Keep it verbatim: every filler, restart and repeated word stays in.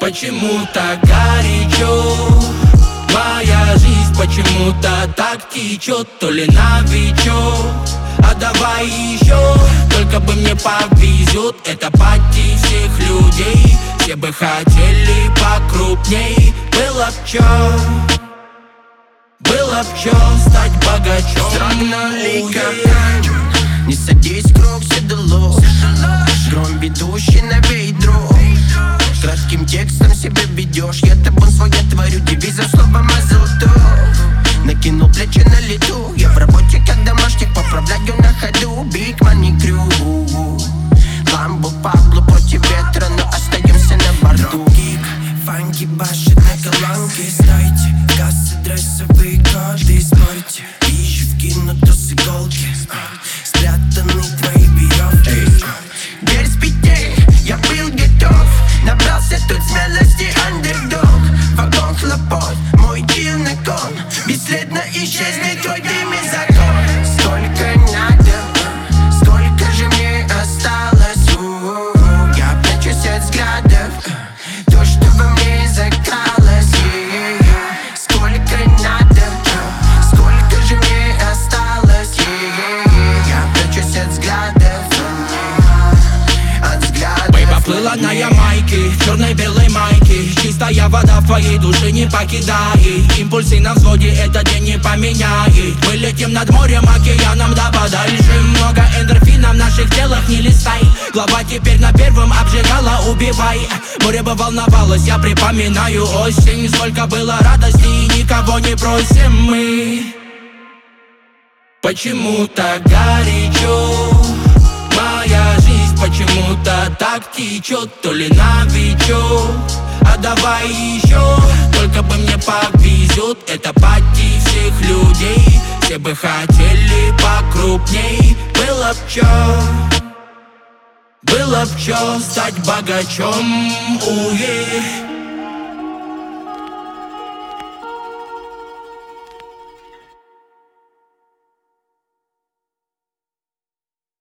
Почему-то горячо моя жизнь, почему-то так течет. То ли новичок, а давай еще. Только бы мне повезет, это пати всех людей. Все бы хотели покрупней. Было б чё, было б чё стать богачом. Строгнули как не садись в круг, седло. Гром ведущий на ведро. Кратким текстом себя ведешь. Я табун свой творю, девизом словом азотов. Накинул плечи на лету. Я в работе как домашних, поправляю на ходу. Big money crew. Ламбо Пабло против ветра, но остаемся на борту. Кик, фанки башит на колонке. Стойте, кассы, дрессовые коды. Спорьте, вижу вкинуты с иголки. Спрятаны твои веревки. Дверь с петель, я был готов. Набрался тут смелости, андердог. Вагон хлопот, мой дил на кон. Бесследно исчезнет твой дым и закон. Сколько надо, сколько же мне осталось. У-у-у. Я прячусь от взглядов, то, что во мне закралось. Yeah-yeah-yeah. Сколько надо, сколько же мне осталось. Yeah-yeah-yeah. Я прячусь от взглядов, от взглядов. Бэй поплыла на Ямайке, в черной-белой майке. Чистая вода в твоей душе не покидает. Импульсы на взводе этот день не поменяет. Мы летим над морем, океаном да подальше. Много эндорфинов в наших телах, не листай. Глава теперь на первом обжигала, убивай. Море бы волновалось, я припоминаю осень. Сколько было радости и никого не просим мы. Почему-то горячо моя жизнь, почему-то так течет. То ли новичок, а давай еще. Только бы мне повезет, это пати всех людей. Все бы хотели покрупней. Было б чё, было б чё стать богачом. Уе.